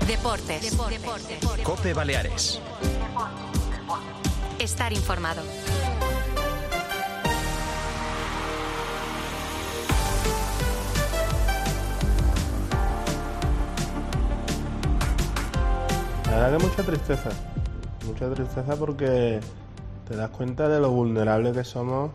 Deportes. COPE Baleares. Estar informado. La verdad que mucha tristeza porque te das cuenta de lo vulnerables que somos.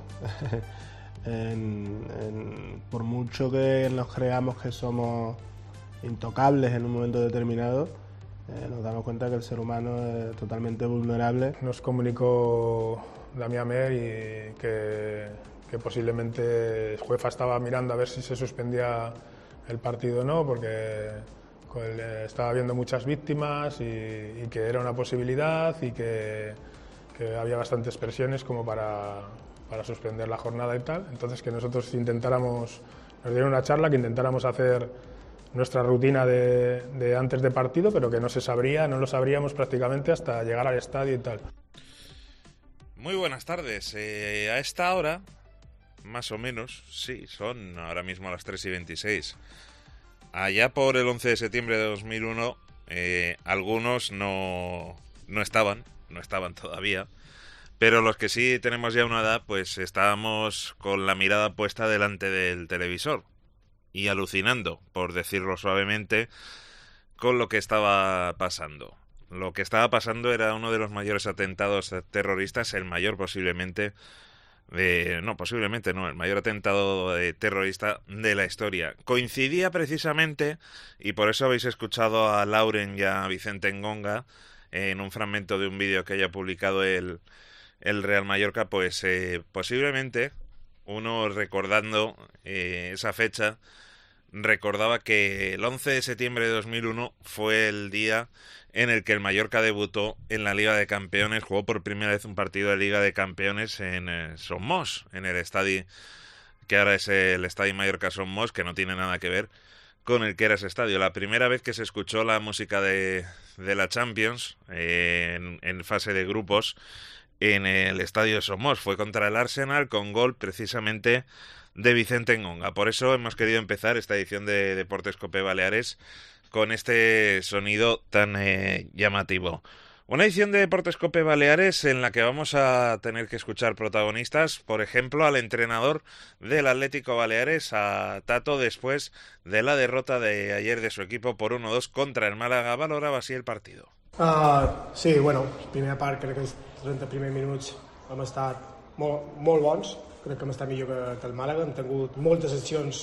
Por mucho que nos creamos que somos intocables en un momento determinado, nos damos cuenta que el ser humano es totalmente vulnerable. Nos comunicó Damián Mer y que posiblemente el UEFA estaba mirando a ver si se suspendía el partido o no, porque estaba habiendo muchas víctimas y que era una posibilidad y que había bastantes presiones como para suspender la jornada y tal. Entonces que nosotros nos dieron una charla, que intentáramos hacer nuestra rutina de antes de partido, pero que no lo sabríamos prácticamente hasta llegar al estadio y tal. Muy buenas tardes. A esta hora, más o menos, sí, son ahora mismo las 3:26. Allá por el 11 de septiembre de 2001, algunos no estaban todavía, pero los que sí tenemos ya una edad, pues estábamos con la mirada puesta delante del televisor y alucinando, por decirlo suavemente, con lo que estaba pasando. Lo que estaba pasando era uno de los mayores atentados terroristas, el mayor posiblemente, el mayor atentado terrorista de la historia. Coincidía precisamente, y por eso habéis escuchado a Lauren y a Vicente Ngonga en un fragmento de un vídeo que haya publicado el Real Mallorca, pues posiblemente uno recordando esa fecha recordaba que el 11 de septiembre de 2001 fue el día en el que el Mallorca debutó en la Liga de Campeones, jugó por primera vez un partido de Liga de Campeones en Son Mos, en el estadio que ahora es el Estadio Mallorca Son Mos, que no tiene nada que ver con el que era ese estadio. La primera vez que se escuchó la música de la Champions en fase de grupos en el estadio Son Mos fue contra el Arsenal, con gol precisamente de Vicente Ngonga. Por eso hemos querido empezar esta edición de Deportes COPE Baleares con este sonido tan llamativo. Una edición de Deportes COPE Baleares en la que vamos a tener que escuchar protagonistas, por ejemplo, al entrenador del Atlético Baleares, a Tato, después de la derrota de ayer de su equipo por 1-2 contra el Málaga. Valoraba así el partido. Sí, bueno, primera part, crec que els 30 primers minuts hem estat molt bons, crec que hem estat millor que el Màlaga, hem tingut moltes accions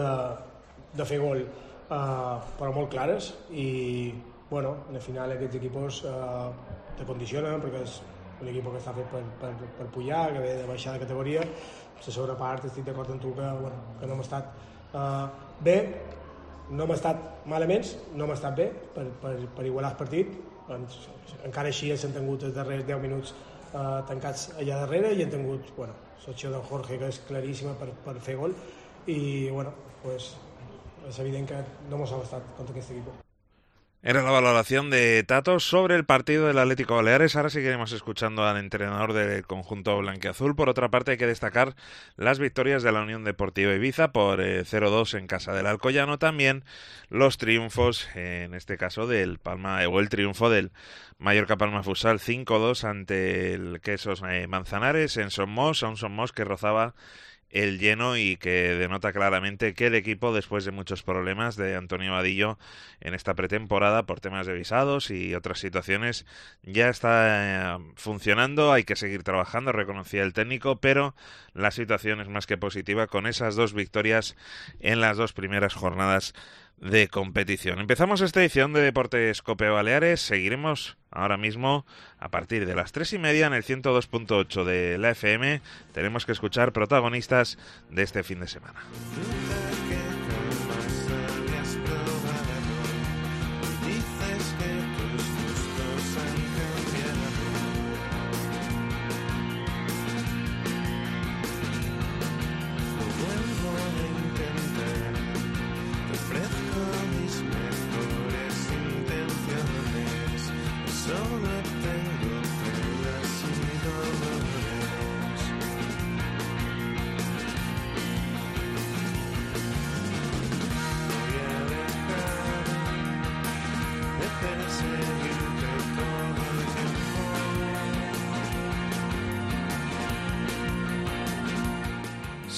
de fer gol, però molt clares, i bueno, al final aquests equipos te condicionen, perquè és un equip que està fet per pujar, que ve de baixar de categoria. La segona part estic d'acord amb tu que no hem estat bé, no hem estat malament, no hem estat bé per igualar el partit. Encara així s'han tingut els darrers 10 minuts tancats allà darrere i han tingut l'acció del Jorge, que és claríssima per fer gol, i pues, és evident que no ens ha bastat contra aquest equip. Era la valoración de Tato sobre el partido del Atlético Baleares. Ahora seguiremos escuchando al entrenador del conjunto blanquiazul. Por otra parte, hay que destacar las victorias de la Unión Deportiva Ibiza por 0-2 en casa del Alcoyano. También los triunfos, en este caso del Palma, o el triunfo del Mallorca Palma Futsal 5-2 ante el Quesos Manzanares en Son Mos, a un Son Mos que rozaba el lleno y que denota claramente que el equipo, después de muchos problemas de Antonio Vadillo en esta pretemporada por temas de visados y otras situaciones, ya está funcionando. Hay que seguir trabajando, reconocía el técnico, pero la situación es más que positiva con esas 2 victorias en las 2 primeras jornadas de competición. Empezamos esta edición de Deportes COPE Baleares. Seguiremos ahora mismo a partir de las 3:30 en el 102.8 de la FM. Tenemos que escuchar protagonistas de este fin de semana.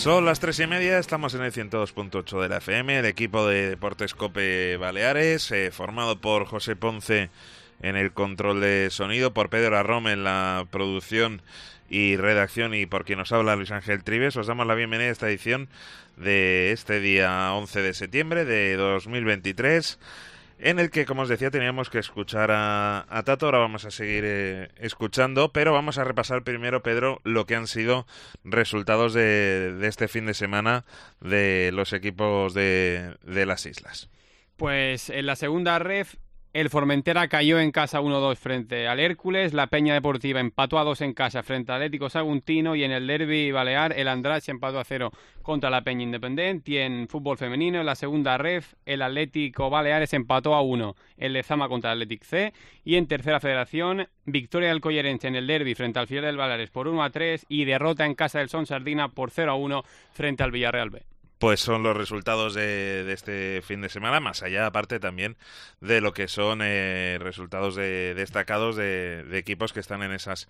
Son las 3:30, estamos en el 102.8 de la FM, el equipo de Deportes Cope Baleares, formado por José Ponce en el control de sonido, por Pedro Arrom en la producción y redacción y por quien nos habla Luis Ángel Trives. Os damos la bienvenida a esta edición de este día 11 de septiembre de 2023, en el que, como os decía, teníamos que escuchar a Tato. Ahora vamos a seguir escuchando, pero vamos a repasar primero, Pedro, lo que han sido resultados de este fin de semana de los equipos de las islas. Pues en la segunda ref, el Formentera cayó en casa 1-2 frente al Hércules, la Peña Deportiva empató a 2 en casa frente al Atlético Saguntino y en el derbi balear el Andratx empató a 0 contra la Peña Independent. Y en fútbol femenino, en la segunda ref, el Atlético Baleares empató a 1 el Lezama contra el Athletic C. Y en tercera federación, victoria del Collerense en el derbi frente al Filial del Baleares por 1-3 y derrota en casa del Son Sardina por 0-1 frente al Villarreal B. Pues son los resultados de este fin de semana, más allá, aparte también de lo que son resultados destacados de equipos que están en esas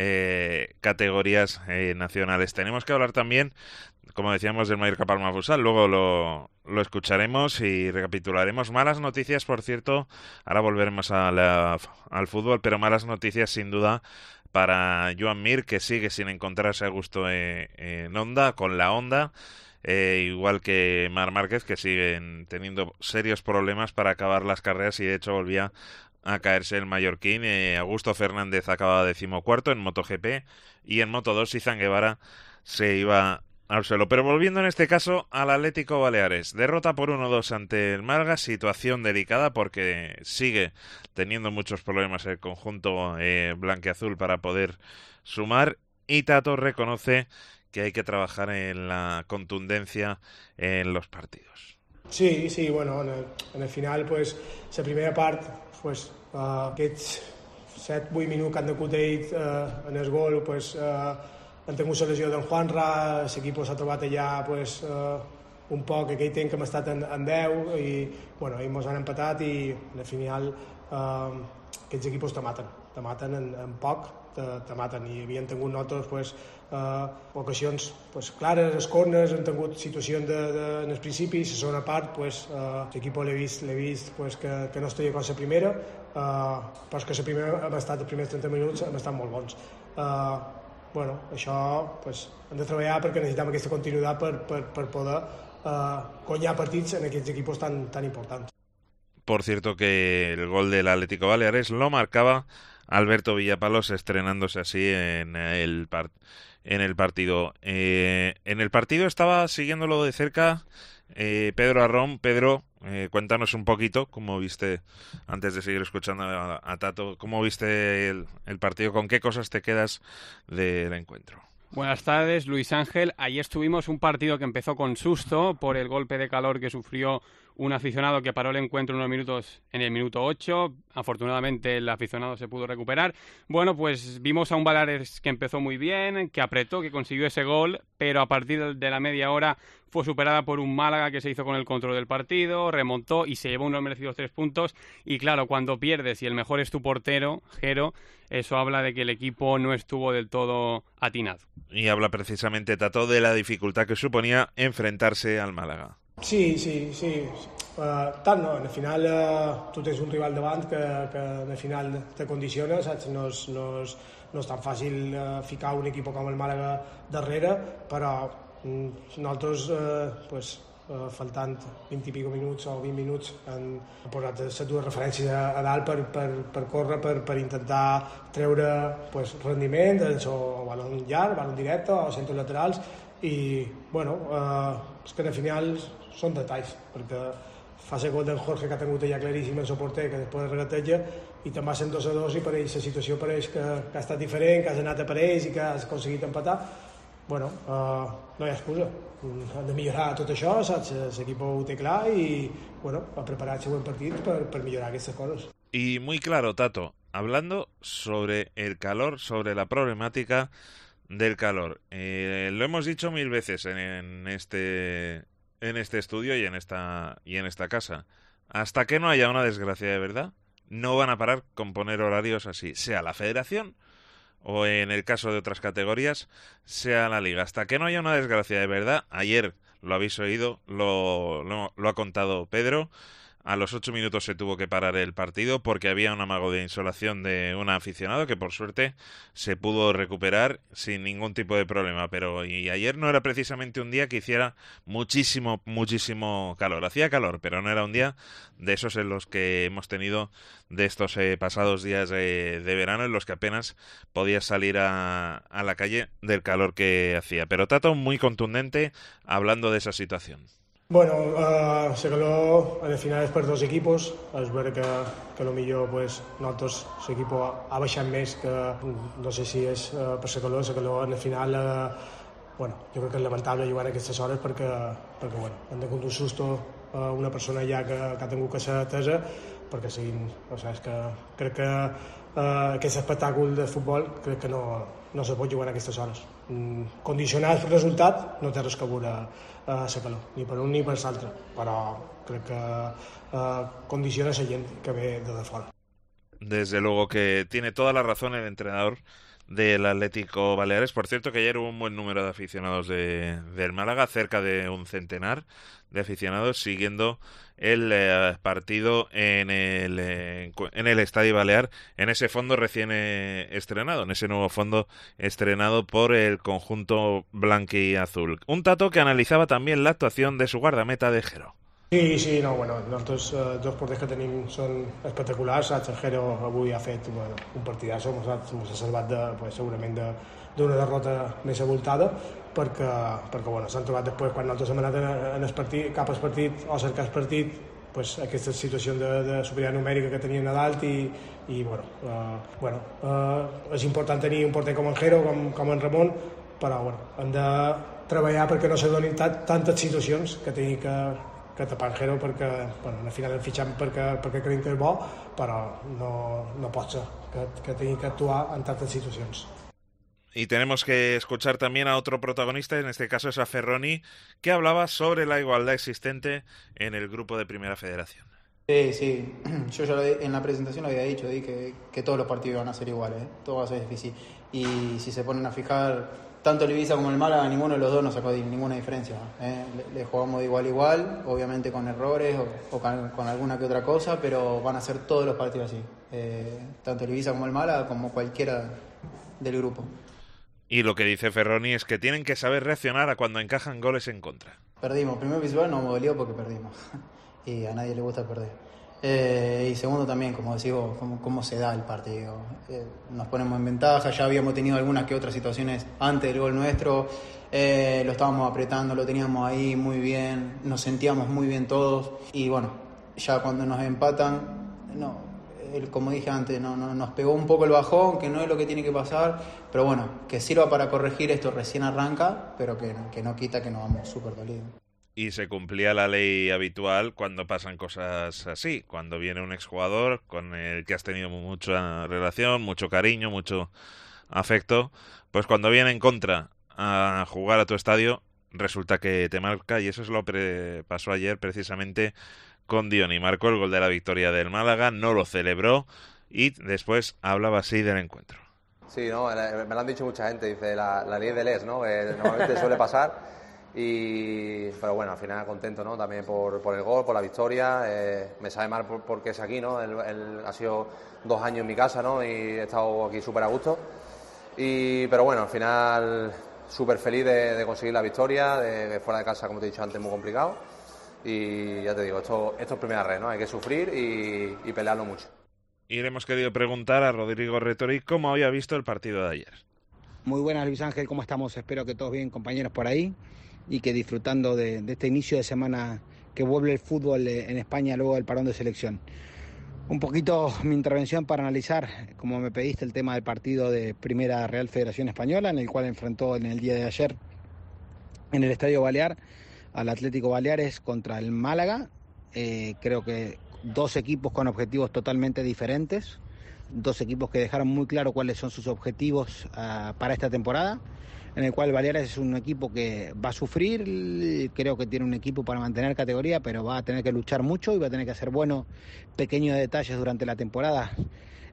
categorías nacionales. Tenemos que hablar también, como decíamos, del Mallorca Palma Futsal, luego lo escucharemos y recapitularemos. Malas noticias, por cierto, ahora volveremos al fútbol, pero malas noticias sin duda para Joan Mir, que sigue sin encontrarse a gusto en Honda, con la Honda. Igual que Marc Márquez, que siguen teniendo serios problemas para acabar las carreras y de hecho volvía a caerse el mallorquín. Augusto Fernández acababa 14º en MotoGP y en Moto2 Izan Guevara se iba al suelo. Pero volviendo en este caso al Atlético Baleares, derrota por 1-2 ante el Málaga, situación delicada porque sigue teniendo muchos problemas el conjunto blanquiazul para poder sumar, y Tato reconoce que hay que trabajar en la contundencia en los partidos. Sí, bueno, en el final, pues, la primera part, pues, aquests 7-8 minuts que han degut ells en el gol, pues, han tingut la lesió d'en Juanra, l'equip s'ha trobat allà, pues, un poc aquell temps que hem estat en 10 i, bueno, ells ens han empatat i al final aquests equips te maten en poc, te maten, i havien tingut nosaltres, pues, ocasions, pues, clares, els corners, han tingut situacions en el principi, la segona part, pues, l'equip l'he vist pues, que no estaria com la primera, però és que la primera hem estat, els primers 30 minuts hem estat molt bons. Bueno, això, pues, hem de treballar perquè necessitem aquesta continuïtat per poder guanyar partits en aquests equips tan importants. Por cierto que el gol del Atlético Baleares lo marcaba Alberto Villapalos, estrenándose así en el partido. En el partido estaba siguiéndolo de cerca Pedro Arrom. Pedro, cuéntanos un poquito cómo viste, antes de seguir escuchando a Tato, cómo viste el partido, con qué cosas te quedas del encuentro. Buenas tardes, Luis Ángel. Ayer tuvimos un partido que empezó con susto por el golpe de calor que sufrió un aficionado que paró el encuentro unos minutos en el minuto 8. Afortunadamente el aficionado se pudo recuperar. Bueno, pues vimos a un Baleares que empezó muy bien, que apretó, que consiguió ese gol, pero a partir de la media hora fue superada por un Málaga que se hizo con el control del partido, remontó y se llevó unos merecidos 3 puntos. Y claro, cuando pierdes y el mejor es tu portero, Jero, eso habla de que el equipo no estuvo del todo atinado. Y habla precisamente Tato de la dificultad que suponía enfrentarse al Málaga. Sí. Tant no, al final tu tens un rival davant que al final te condiciona, saps? No és tan fàcil ficar un equip com el Màlaga darrere, però nosaltres, faltant 20 i pico minuts o 20 minuts, han posat les dues referències a dalt per córrer, per intentar treure rendiment, o balon llarg, balon directe, o centres laterals, i bueno, és que al final són detalls, perquè fa el gol d'en Jorge, que ha tingut allà claríssim el seu porter, que després regateja, i te'n vas en 2-2 i pareix, la situació pareix que ha estat diferent, que has anat a parells i que has aconseguit empatar. Bueno, no hi ha excusa, hem de millorar tot això, saps? L'equip ho té clar i bueno, a preparar el següent partit per millorar aquestes coses. Y muy claro, Tato, hablando sobre el calor, sobre la problemática del calor. Lo hemos dicho 1000 veces en este estudio y en esta casa. Hasta que no haya una desgracia de verdad, no van a parar con poner horarios así, sea la federación o en el caso de otras categorías, sea la Liga. Hasta que no haya una desgracia de verdad, ayer lo habéis oído, lo ha contado Pedro. A los 8 minutos se tuvo que parar el partido porque había un amago de insolación de un aficionado que por suerte se pudo recuperar sin ningún tipo de problema. Pero y ayer no era precisamente un día que hiciera muchísimo calor. Hacía calor, pero no era un día de esos en los que hemos tenido de estos pasados días de verano en los que apenas podías salir a la calle del calor que hacía. Pero Tato muy contundente hablando de esa situación. Bueno, la calor al final és per dos equipos. És vera que el millor pues, nosaltres l'equip ha baixat més que no sé si és per la calor al final bueno, jo crec que és lamentable jugar a aquestes hores perquè bueno, hem de contar un susto a una persona ja que ha tingut que ser atesa perquè siguin, o sigui, és que crec que aquest espectacle de futbol crec que no se pot jugar a aquestes hores. Condicionar el resultat no té res que veure la calor, ni per un ni per l'altre, però crec que condiciona la gent que ve de fora. Desde luego que tiene toda la razón el entrenador del Atlético Baleares. Por cierto que ayer hubo un buen número de aficionados del Málaga, cerca de un centenar de aficionados siguiendo el partido en el Estadio Balear, en ese fondo recién estrenado, en ese nuevo fondo estrenado por el conjunto blanquiazul. Un Tato que analizaba también la actuación de su guardameta de Jero. Sí, no, bueno, nosaltres dos porters que tenim són espectaculars. El Jero avui ha fet un partidazo, ens ha salvat segurament d'una derrota més abultada perquè bueno, s'han trobat després quan nosaltres hem anat cap al partit o cercar el partit pues, aquesta situació de superioritat numèrica que tenien a dalt i bueno, és important tenir un porter com en Jero, com en Ramon, però bueno, hem de treballar perquè no se donin tantes situacions que tingui que tapar en Jero perquè bueno, al final el fitxem perquè creiem que és bo, però no pot ser que tingui que actuar en tantes situacions. Y tenemos que escuchar también a otro protagonista, en este caso es a Ferroni, que hablaba sobre la igualdad existente en el grupo de Primera Federación. Sí, yo ya en la presentación lo había dicho, que todos los partidos van a ser iguales, todo va a ser difícil. Y si se ponen a fijar, tanto el Ibiza como el Málaga, ninguno de los dos nos sacó ninguna diferencia. Le jugamos de igual a igual, obviamente con errores o con alguna que otra cosa, pero van a ser todos los partidos así. Tanto el Ibiza como el Málaga, como cualquiera del grupo. Y lo que dice Ferroni es que tienen que saber reaccionar a cuando encajan goles en contra. Perdimos. Primero principal nos dolió porque perdimos. Y a nadie le gusta perder. Y segundo también, como decís vos, cómo se da el partido. Nos ponemos en ventaja, ya habíamos tenido algunas que otras situaciones antes del gol nuestro. Lo estábamos apretando, lo teníamos ahí muy bien, nos sentíamos muy bien todos. Y bueno, ya cuando nos empatan, como dije antes, nos pegó un poco el bajón, que no es lo que tiene que pasar, pero bueno, que sirva para corregir esto, recién arranca, pero que no quita que nos vamos súper dolidos. Y se cumplía la ley habitual cuando pasan cosas así, cuando viene un exjugador con el que has tenido mucha relación, mucho cariño, mucho afecto, pues cuando viene en contra a jugar a tu estadio, resulta que te marca, y eso es lo que pasó ayer precisamente con Dioni. Marcó el gol de la victoria del Málaga, no lo celebró y después hablaba así del encuentro. Sí, ¿no? Me lo han dicho mucha gente, dice la ley del no, que normalmente suele pasar, pero bueno, al final contento, ¿no? También por el gol, por la victoria. Me sabe mal porque es aquí, ¿no? Ha sido 2 años en mi casa, ¿no? Y he estado aquí súper a gusto. Pero bueno, al final súper feliz de conseguir la victoria, de fuera de casa, como te he dicho antes, muy complicado. Y ya te digo, esto es primera red, ¿no? Hay que sufrir y pelearlo mucho. Y le hemos querido preguntar a Rodrigo Retori cómo había visto el partido de ayer. Muy buenas, Luis Ángel, ¿cómo estamos? Espero que todos bien, compañeros por ahí, y que disfrutando de este inicio de semana que vuelve el fútbol en España luego del parón de selección. Un poquito mi intervención para analizar, como me pediste, el tema del partido de Primera Real Federación Española, en el cual enfrentó en el día de ayer en el Estadio Balear al Atlético Baleares contra el Málaga. Creo que 2 equipos con objetivos totalmente diferentes, 2 equipos que dejaron muy claro cuáles son sus objetivos para esta temporada, en el cual Baleares es un equipo que va a sufrir, creo que tiene un equipo para mantener categoría, pero va a tener que luchar mucho y va a tener que hacer buenos pequeños detalles durante la temporada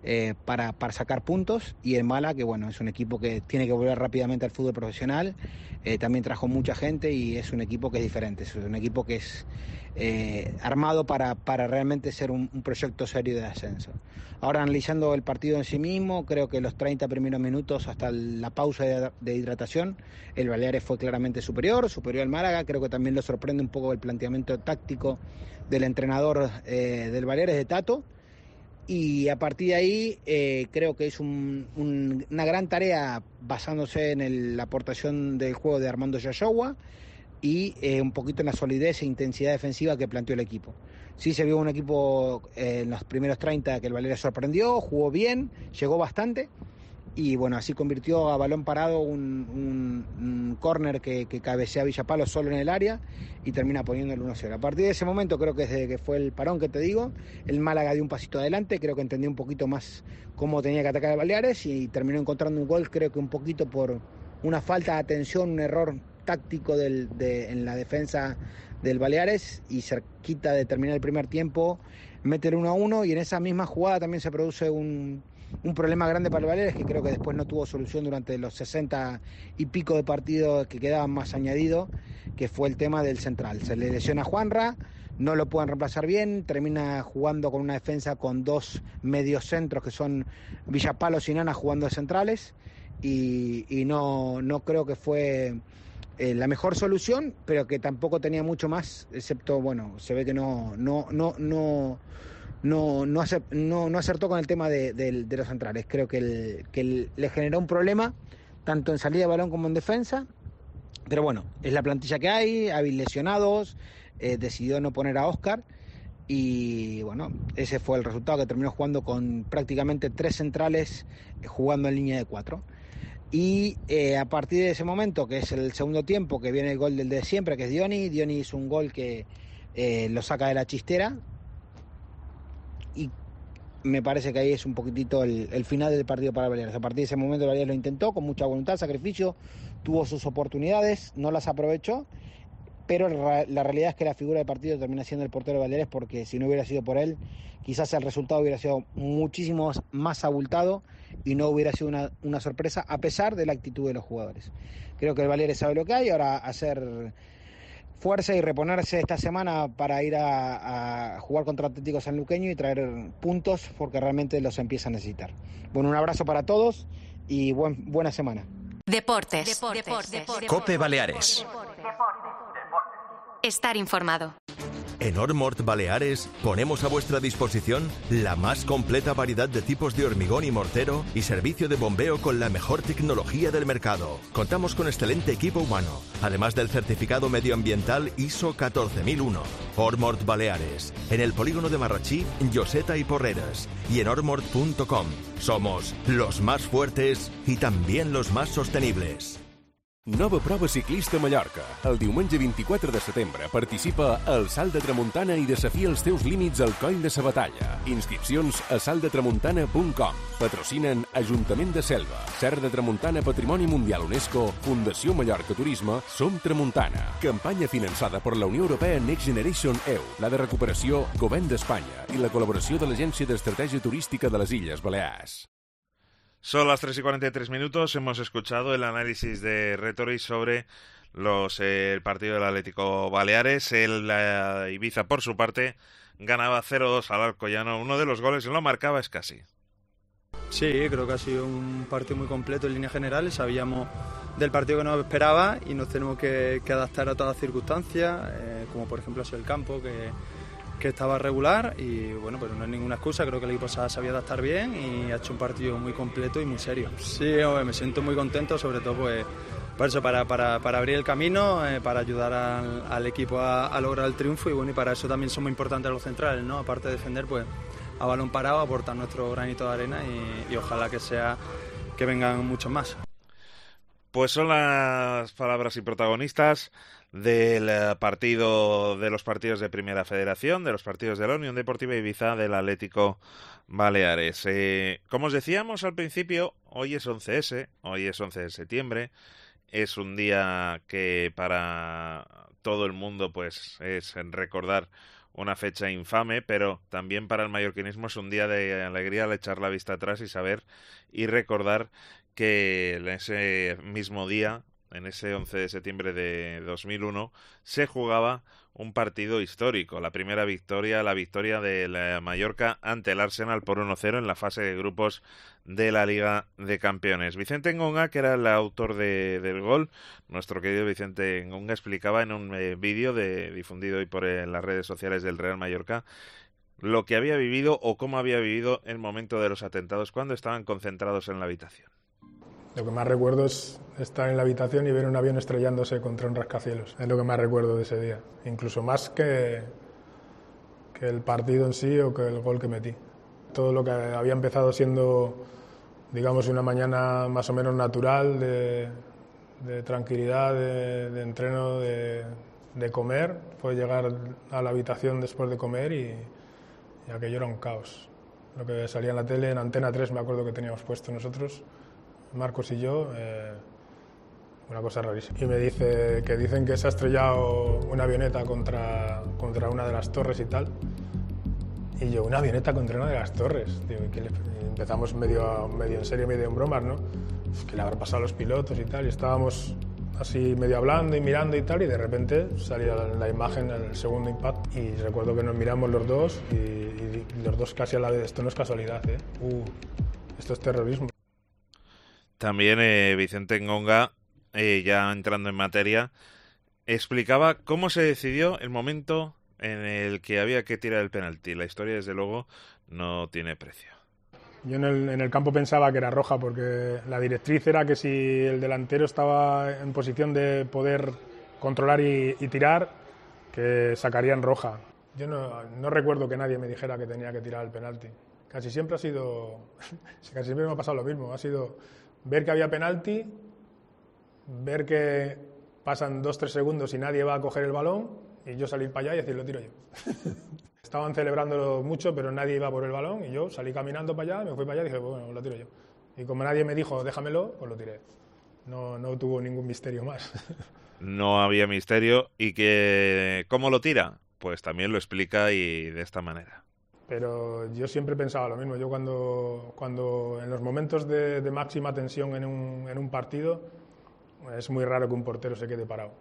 para sacar puntos, y el Málaga, que bueno, es un equipo que tiene que volver rápidamente al fútbol profesional, también trajo mucha gente y es un equipo que es diferente, es un equipo que es armado para realmente ser un proyecto serio de ascenso. Ahora, analizando el partido en sí mismo, creo que los 30 primeros minutos hasta la pausa de hidratación, el Baleares fue claramente superior al Málaga. Creo que también lo sorprende un poco el planteamiento táctico del entrenador del Baleares, de Tato. Y a partir de ahí creo que es una gran tarea basándose en la aportación del juego de Armando Yayowa y un poquito en la solidez e intensidad defensiva que planteó el equipo. Sí se vio un equipo en los primeros 30 que el Baleares sorprendió, jugó bien, llegó bastante y bueno, así convirtió a balón parado un córner que cabecea Villapalo solo en el área y termina poniendo el 1-0. A partir de ese momento, creo que desde que fue el parón que te digo, el Málaga dio un pasito adelante, creo que entendió un poquito más cómo tenía que atacar el Baleares y terminó encontrando un gol, creo que un poquito por una falta de atención, un error táctico en la defensa del Baleares, y cerquita de terminar el primer tiempo mete el 1-1, y en esa misma jugada también se produce un problema grande para el Baleares, que creo que después no tuvo solución durante los 60 y pico de partidos que quedaban más añadido, que fue el tema del central. Se le lesiona a Juanra, no lo pueden reemplazar bien, termina jugando con una defensa con dos mediocentros que son Villapalo y Nana jugando de centrales, y no creo que fue la mejor solución, pero que tampoco tenía mucho más, excepto, bueno, se ve que no acertó con el tema de los centrales. Creo que le generó un problema tanto en salida de balón como en defensa, pero bueno, es la plantilla que hay lesionados, decidió no poner a Óscar y bueno, ese fue el resultado, que terminó jugando con prácticamente 3 centrales jugando en línea de 4. Y a partir de ese momento, que es el segundo tiempo, que viene el gol del de siempre, que es Diony hizo un gol que lo saca de la chistera, y me parece que ahí es un poquitito el final del partido para Baleares. A partir de ese momento Baleares lo intentó con mucha voluntad, sacrificio, tuvo sus oportunidades, no las aprovechó, pero la realidad es que la figura del partido termina siendo el portero Baleares, porque si no hubiera sido por él, quizás el resultado hubiera sido muchísimo más abultado y no hubiera sido una sorpresa, a pesar de la actitud de los jugadores. Creo que el Baleares sabe lo que hay, ahora hacer fuerza y reponerse esta semana para ir a jugar contra Atlético Sanluqueño y traer puntos, porque realmente los empieza a necesitar. Bueno, un abrazo para todos y buena semana. Deportes. COPE Baleares. Estar informado. En Ormort Baleares ponemos a vuestra disposición la más completa variedad de tipos de hormigón y mortero y servicio de bombeo con la mejor tecnología del mercado. Contamos con excelente equipo humano, además del certificado medioambiental ISO 14001. Ormort Baleares, en el polígono de Marratxí, Lloseta y Porreres, y en ormort.com. Somos los más fuertes y también los más sostenibles. Nova prova ciclista a Mallorca. El diumenge 24 de setembre participa al Salt de Tramuntana i desafia els teus límits al Coll de sa Batalla. Inscripcions a saltdetramuntana.com. Patrocinen Ajuntament de Selva, Serra de Tramuntana Patrimoni Mundial UNESCO, Fundació Mallorca Turisme, Som Tramuntana. Campanya finançada per la Unió Europea Next Generation EU, la de recuperació Govern d'Espanya i la col·laboració de l'Agència d'Estratègia Turística de les Illes Balears. Son las 3:43 minutos. Hemos escuchado el análisis de Rétori sobre el partido del Atlético Baleares. El Ibiza, por su parte, ganaba 0-2 al Alcoyano. Uno de los goles lo marcaba Escasi. Sí, creo que ha sido un partido muy completo en líneas generales. Sabíamos del partido que nos esperaba y nos tenemos que adaptar a todas las circunstancias, como por ejemplo ha sido el campo, que estaba regular, y bueno, pero no es ninguna excusa. Creo que el equipo se sabía adaptar bien y ha hecho un partido muy completo y muy serio. Sí, me siento muy contento, sobre todo pues por eso, para abrir el camino, para ayudar al equipo a lograr el triunfo, y bueno, y para eso también son muy importantes los centrales, ¿no? Aparte de defender, pues a balón parado, aportar nuestro granito de arena y ojalá que vengan muchos más. Pues son las palabras y protagonistas del partido, de los partidos de Primera Federación, de los partidos de la Unión Deportiva Ibiza, del Atlético Baleares. Como os decíamos al principio, hoy es 11S, hoy es 11 de septiembre, es un día que para todo el mundo pues es recordar una fecha infame, pero también para el mallorquinismo es un día de alegría al echar la vista atrás y saber y recordar que en ese mismo día, en ese 11 de septiembre de 2001, se jugaba un partido histórico, la primera victoria, la victoria de la Mallorca ante el Arsenal por 1-0 en la fase de grupos de la Liga de Campeones. Vicente Ngonga, que era el autor del gol, nuestro querido Vicente Ngonga, explicaba en un vídeo difundido hoy por las redes sociales del Real Mallorca lo que había vivido o cómo había vivido el momento de los atentados cuando estaban concentrados en la habitación. Lo que más recuerdo es estar en la habitación y ver un avión estrellándose contra un rascacielos. Es lo que más recuerdo de ese día. Incluso más que el partido en sí o que el gol que metí. Todo lo que había empezado siendo, digamos, una mañana más o menos natural, de tranquilidad, de entreno, de comer, fue llegar a la habitación después de comer y aquello era un caos. Lo que salía en la tele, en Antena 3, me acuerdo que teníamos puesto nosotros, Marcos y yo, una cosa rarísima. Y me dice que dicen que se ha estrellado una avioneta contra una de las torres y tal. Y yo, ¿una avioneta contra una de las torres? Digo, y empezamos medio en serio, medio en bromas, ¿no? Es que le habrá pasado a los pilotos y tal. Y estábamos así medio hablando y mirando y tal, y de repente salía la imagen, el segundo impacto. Y recuerdo que nos miramos los dos y los dos casi a la vez. Esto no es casualidad, ¿eh? Esto es terrorismo. También Vicente Ngonga, ya entrando en materia, explicaba cómo se decidió el momento en el que había que tirar el penalti. La historia, desde luego, no tiene precio. Yo en el campo pensaba que era roja, porque la directriz era que si el delantero estaba en posición de poder controlar y tirar, que sacarían roja. Yo no recuerdo que nadie me dijera que tenía que tirar el penalti. Casi siempre me ha pasado lo mismo. Ha sido ver que había penalti, ver que pasan 2-3 segundos y nadie va a coger el balón y yo salir para allá y decir, lo tiro yo. Estaban celebrándolo mucho, pero nadie iba por el balón y yo salí caminando para allá, me fui para allá y dije, bueno, lo tiro yo. Y como nadie me dijo, déjamelo, pues lo tiré. No tuvo ningún misterio más. No había misterio. ¿Y cómo lo tira? Pues también lo explica y de esta manera. Pero yo siempre pensaba lo mismo. Yo cuando en los momentos de máxima tensión en un partido, es muy raro que un portero se quede parado.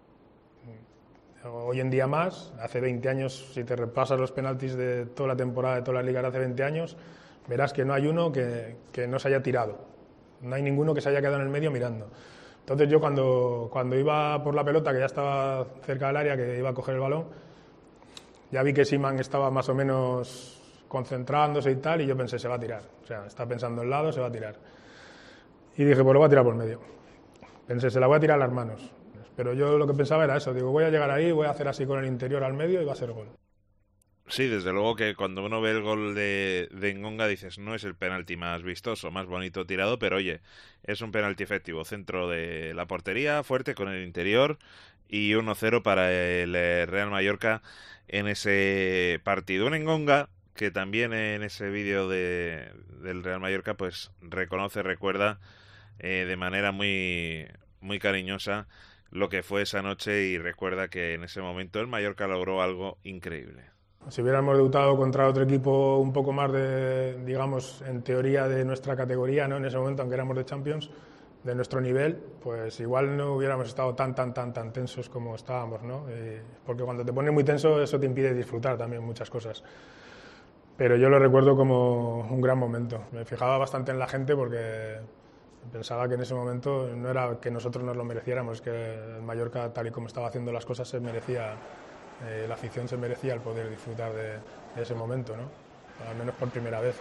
Hoy en día más, hace 20 años, si te repasas los penaltis de toda la temporada, de todas las ligas de hace 20 años, verás que no hay uno que no se haya tirado. No hay ninguno que se haya quedado en el medio mirando. Entonces yo cuando iba por la pelota, que ya estaba cerca del área, que iba a coger el balón, ya vi que Seaman estaba más o menos concentrándose y tal, y yo pensé, se va a tirar. O sea, está pensando al lado, se va a tirar. Y dije, pues lo voy a tirar por medio. Pensé, se la voy a tirar a las manos. Pero yo lo que pensaba era eso, digo, voy a llegar ahí, voy a hacer así con el interior al medio y va a ser gol. Sí, desde luego que cuando uno ve el gol de Ngonga dices, no es el penalti más vistoso, más bonito tirado, pero oye, es un penalti efectivo, centro de la portería, fuerte con el interior y 1-0 para el Real Mallorca en ese partido. Un Ngonga que también en ese vídeo del Real Mallorca pues recuerda de manera muy, muy cariñosa lo que fue esa noche y recuerda que en ese momento el Mallorca logró algo increíble. Si hubiéramos debutado contra otro equipo un poco más digamos, en teoría de nuestra categoría, ¿no? En ese momento, aunque éramos de Champions, de nuestro nivel, pues igual no hubiéramos estado tan tensos como estábamos, ¿no? Porque cuando te pones muy tenso eso te impide disfrutar también muchas cosas. Pero yo lo recuerdo como un gran momento. Me fijaba bastante en la gente porque pensaba que en ese momento no era que nosotros nos lo mereciéramos, que el Mallorca, tal y como estaba haciendo las cosas, se merecía, la afición se merecía el poder disfrutar de ese momento, ¿no? Al menos por primera vez.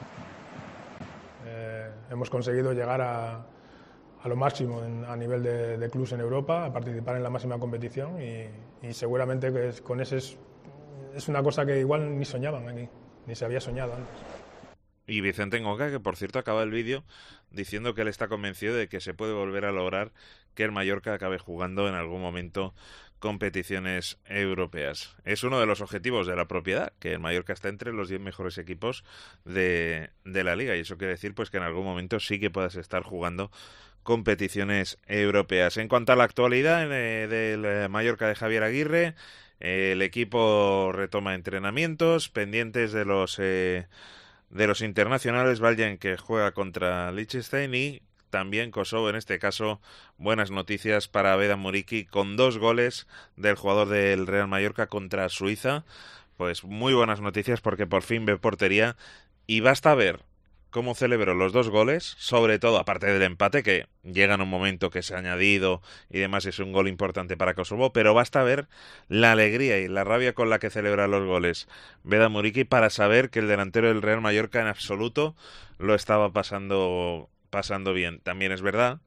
Hemos conseguido llegar a lo máximo a nivel de clubes en Europa, a participar en la máxima competición y seguramente que con ese es una cosa que igual ni soñaban aquí, ni se había soñado antes. Y Vicente Ngonga, que por cierto acaba el vídeo diciendo que él está convencido de que se puede volver a lograr que el Mallorca acabe jugando en algún momento competiciones europeas. Es uno de los objetivos de la propiedad, que el Mallorca está entre los 10 mejores equipos de la Liga, y eso quiere decir pues que en algún momento sí que puedas estar jugando competiciones europeas. En cuanto a la actualidad del Mallorca de Javier Aguirre, El equipo retoma entrenamientos, pendientes de los internacionales. Valjean, que juega contra Liechtenstein, y también Kosovo, en este caso, buenas noticias para Vedan Muriqi, con 2 goles del jugador del Real Mallorca contra Suiza. Pues muy buenas noticias, porque por fin ve portería, y basta ver cómo celebró los 2 goles, sobre todo aparte del empate, que llega en un momento que se ha añadido y demás, es un gol importante para Kosovo, pero basta ver la alegría y la rabia con la que celebra los goles Vedan Muriqi para saber que el delantero del Real Mallorca en absoluto lo estaba pasando bien. También es verdad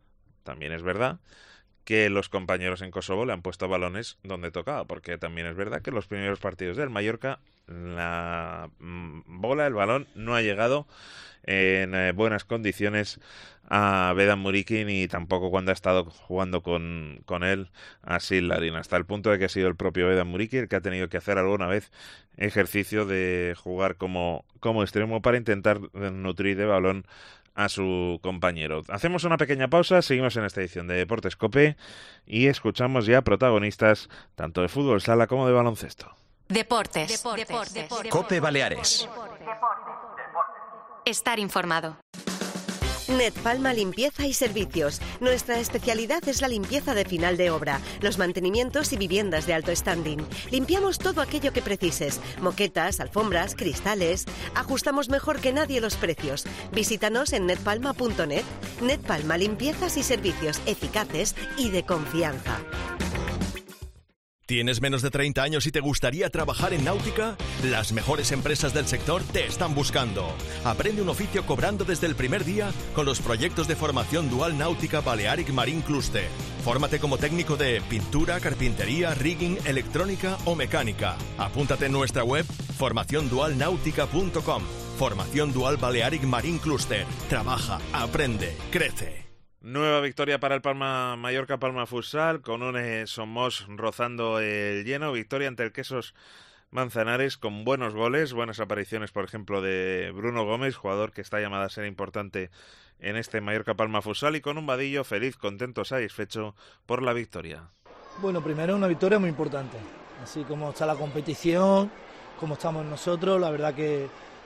que los compañeros en Kosovo le han puesto balones donde tocaba, porque también es verdad que en los primeros partidos del Mallorca el balón no ha llegado en buenas condiciones a Vedan Muriqi, ni tampoco cuando ha estado jugando con él a Sil Larin, hasta el punto de que ha sido el propio Vedan Muriqi el que ha tenido que hacer alguna vez ejercicio de jugar como extremo para intentar nutrir de balón a su compañero. Hacemos una pequeña pausa, seguimos en esta edición de Deportes COPE y escuchamos ya protagonistas tanto de fútbol sala como de baloncesto. Deportes. COPE Baleares. Estar informado. Netpalma Limpieza y Servicios. Nuestra especialidad es la limpieza de final de obra, los mantenimientos y viviendas de alto standing. Limpiamos todo aquello que precises: moquetas, alfombras, cristales. Ajustamos mejor que nadie los precios. Visítanos en netpalma.net. Netpalma Limpiezas y Servicios eficaces y de confianza. ¿Tienes menos de 30 años y te gustaría trabajar en náutica? Las mejores empresas del sector te están buscando. Aprende un oficio cobrando desde el primer día con los proyectos de formación dual náutica Balearic Marine Cluster. Fórmate como técnico de pintura, carpintería, rigging, electrónica o mecánica. Apúntate en nuestra web formaciondualnautica.com. Formación Dual Balearic Marine Cluster. Trabaja, aprende, crece. Nueva victoria para el Mallorca Palma Futsal, con un Somos rozando el lleno. Victoria ante el Quesos Manzanares con buenos goles, buenas apariciones, por ejemplo, de Bruno Gómez, jugador que está llamado a ser importante en este Mallorca Palma Futsal, y con un Vadillo feliz, contento, satisfecho por la victoria. Bueno, primero una victoria muy importante, así como está la competición, como estamos nosotros, la verdad que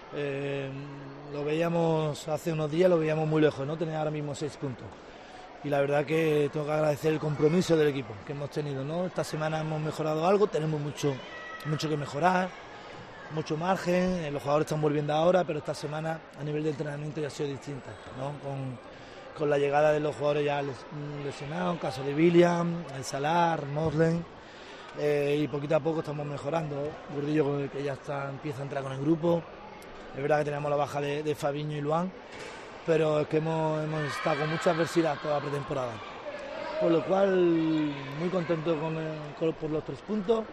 lo veíamos hace unos días, lo veíamos muy lejos, ¿no? Tener ahora mismo 6 puntos. Y la verdad que tengo que agradecer el compromiso del equipo que hemos tenido, ¿no? Esta semana hemos mejorado algo, tenemos mucho que mejorar, mucho margen, los jugadores están volviendo ahora, pero esta semana a nivel de entrenamiento ya ha sido distinta, ¿no? Con la llegada de los jugadores ya lesionados, caso de William, el Salar, Moslen, y poquito a poco estamos mejorando. Gordillo, que ya empieza a entrar con el grupo. Es verdad que tenemos la baja de Fabiño y Luan, pero es que hemos estado con mucha adversidad toda la pretemporada. Por lo cual, muy contento por los 3 puntos.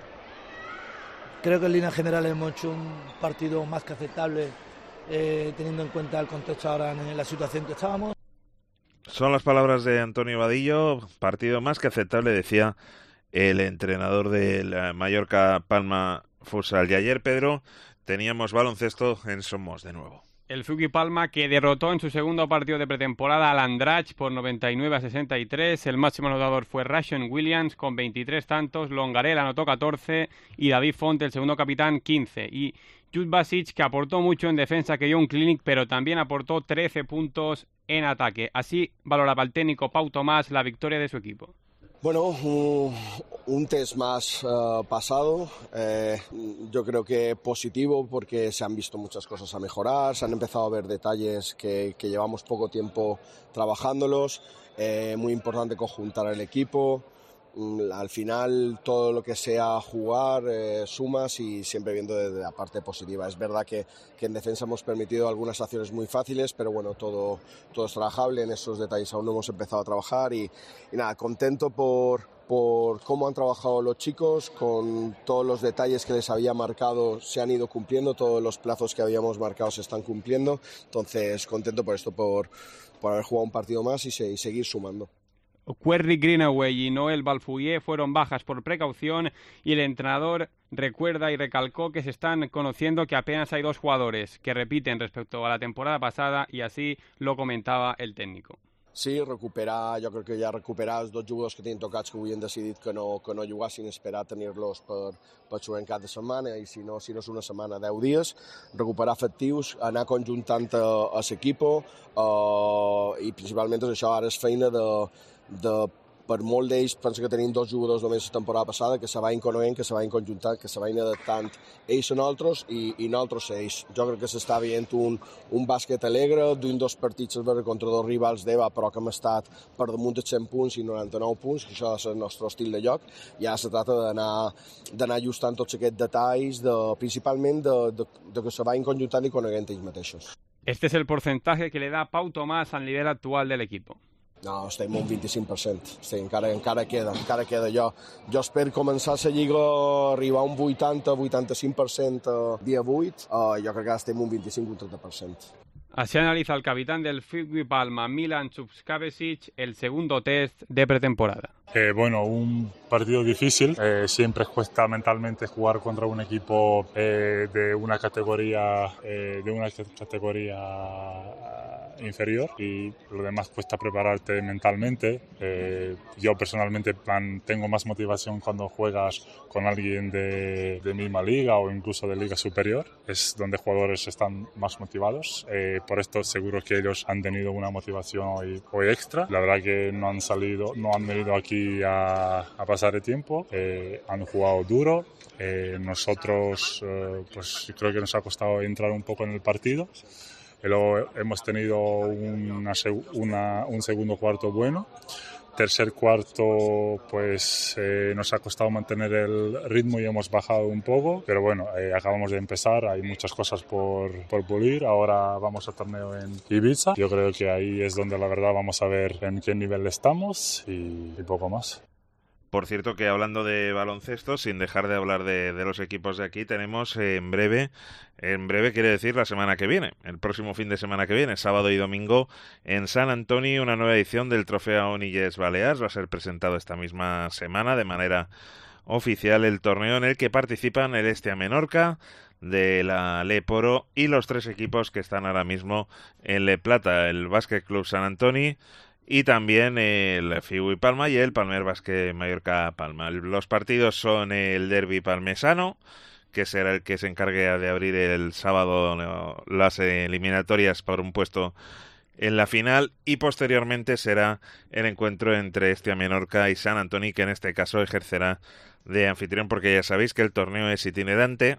Creo que en líneas generales hemos hecho un partido más que aceptable, teniendo en cuenta el contexto ahora en la situación que estábamos. Son las palabras de Antonio Vadillo, partido más que aceptable, decía el entrenador del Mallorca Palma Futsal. Y ayer, Pedro, teníamos baloncesto en Somos de nuevo. El Fuki Palma, que derrotó en su segundo partido de pretemporada al Andratx por 99-63. El máximo anotador fue Rashon Williams con 23 tantos, Longarel anotó 14 y David Font, el segundo capitán, 15. Y Jud Basic, que aportó mucho en defensa, que dio un clinic, pero también aportó 13 puntos en ataque. Así valoraba el técnico Pau Tomás la victoria de su equipo. Bueno, un test más pasado, yo creo que positivo, porque se han visto muchas cosas a mejorar, se han empezado a ver detalles que llevamos poco tiempo trabajándolos, muy importante conjuntar el equipo. Al final todo lo que sea jugar sumas, y siempre viendo desde la parte positiva. Es verdad que en defensa hemos permitido algunas acciones muy fáciles, pero bueno, todo es trabajable, en esos detalles aún no hemos empezado a trabajar y nada, contento por cómo han trabajado los chicos, con todos los detalles que les había marcado se han ido cumpliendo, todos los plazos que habíamos marcado se están cumpliendo, entonces contento por esto, por haber jugado un partido más y seguir sumando. Querry Greenaway y Noel Balfouillet fueron bajas por precaución, y el entrenador recuerda y recalcó que se están conociendo que apenas hay 2 jugadores que repiten respecto a la temporada pasada, y así lo comentaba el técnico. Sí, recuperar, jo crec que ja recuperar els 2 jugadors que tenien tocats que havien decidit que no jugassin, esperar tenir-los per jugar en cada setmana, i si no és una setmana, 10 dies, recuperar efectius, anar conjuntant a l'equip, i principalment és això, ara és feina de per molt d'ells, penso que tenim 2 jugadors només la temporada passada, que se vagin coneixent, que se vagin conjuntant, que se vagin adaptant ells a nosaltres i nosaltres a ells. Jo crec que s'està veient un bàsquet alegre, d'un 2 partits contra 2 rivals d'EVA, però que hem estat per damunt de 100 punts i 99 punts, que això és el nostre estil de joc, i ara se trata d'anar ajustant tots aquests detalls, principalment de que se vagin conjuntant i coneixent ells mateixos. Este es el porcentaje que le da Pau Tomàs al nivel actual del equipo. No, estem un 25%. Sí, encara queda. Jo espero començar la Lliga a arribar a un 80-85% dia 8. Jo crec que estem un 25-30%. Así analiza el capitán del FIGUI Palma, Milan Čukavesić, el segundo test de pretemporada. Bueno, un partido difícil. Siempre cuesta mentalmente jugar contra un equipo de una categoría inferior, y lo demás cuesta prepararte mentalmente. Yo personalmente tengo más motivación cuando juegas con alguien de misma liga o incluso de liga superior. Es donde jugadores están más motivados. Por esto seguro que ellos han tenido una motivación hoy extra. La verdad que no han venido aquí a pasar el tiempo. Han jugado duro. Nosotros pues creo que nos ha costado entrar un poco en el partido. Luego hemos tenido un segundo cuarto bueno. Tercer cuarto pues nos ha costado mantener el ritmo y hemos bajado un poco, pero bueno, acabamos de empezar, hay muchas cosas por pulir. Ahora vamos a torneo en Ibiza. Yo creo que ahí es donde la verdad vamos a ver en qué nivel estamos y poco más. Por cierto que hablando de baloncesto, sin dejar de hablar de los equipos de aquí, tenemos en breve quiere decir la semana que viene, el próximo fin de semana que viene, sábado y domingo, en Sant Antoni, una nueva edición del Trofeo Onilles Balears. Va a ser presentado esta misma semana de manera oficial el torneo en el que participan el Hestia Menorca de la Leporo y los 3 equipos que están ahora mismo en Le Plata, el Básquet Club Sant Antoni, y también el FIGUI Palma y el Palmer Básquet Mallorca Palma. Los partidos son el derbi palmesano, que será el que se encargue de abrir el sábado las eliminatorias por un puesto en la final, y posteriormente será el encuentro entre Hestia Menorca y Sant Antoni, que en este caso ejercerá de anfitrión, porque ya sabéis que el torneo es itinerante.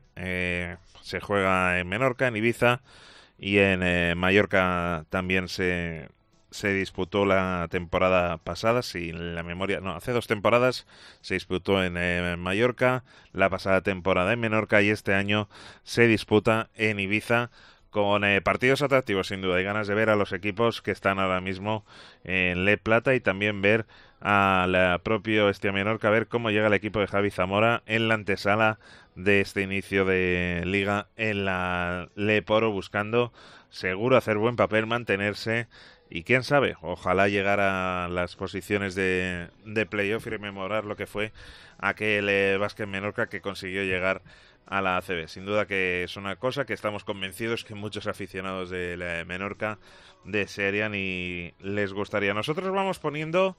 Se juega en Menorca, en Ibiza, y en Mallorca también se disputó la temporada pasada, si la memoria... No, hace 2 temporadas se disputó en Mallorca, la pasada temporada en Menorca, y este año se disputa en Ibiza, con partidos atractivos sin duda. Hay ganas de ver a los equipos que están ahora mismo en Le Plata y también ver al propio Hestia Menorca, a ver cómo llega el equipo de Javi Zamora en la antesala de este inicio de liga en la Leporo, buscando seguro hacer buen papel, mantenerse y quién sabe, ojalá llegar a las posiciones de playoff y rememorar lo que fue aquel Básquet Menorca que consiguió llegar a la ACB. Sin duda que es una cosa que estamos convencidos que muchos aficionados de la Menorca desearían y les gustaría. Nosotros vamos poniendo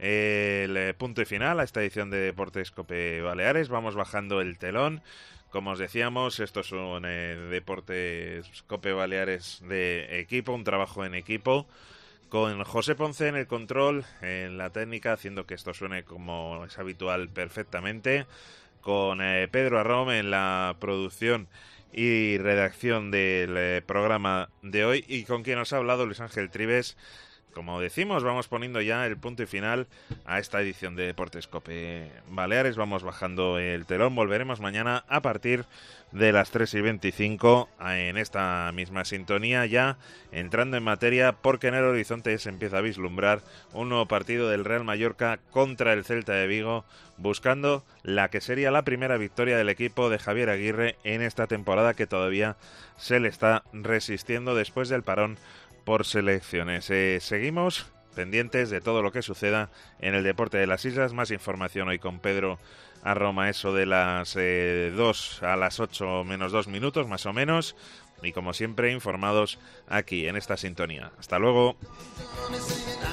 el punto y final a esta edición de Deportes Cope Baleares, vamos bajando el telón. Como os decíamos, estos son Deportes Cope Baleares de equipo, un trabajo en equipo, con José Ponce en el control, en la técnica, haciendo que esto suene como es habitual perfectamente, con Pedro Arrom en la producción y redacción del programa de hoy, y con quien os ha hablado Luis Ángel Trives. Como decimos, vamos poniendo ya el punto y final a esta edición de Deportes Cope Baleares. Vamos bajando el telón. Volveremos mañana a partir de las 3:25 en esta misma sintonía, ya entrando en materia, porque en el horizonte se empieza a vislumbrar un nuevo partido del Real Mallorca contra el Celta de Vigo, buscando la que sería la primera victoria del equipo de Javier Aguirre en esta temporada, que todavía se le está resistiendo después del parón por selecciones. Seguimos pendientes de todo lo que suceda en el deporte de las islas. Más información hoy con Pedro Arrom a eso de las 2 a las 8 menos 2 minutos más o menos, y como siempre informados aquí en esta sintonía. Hasta luego.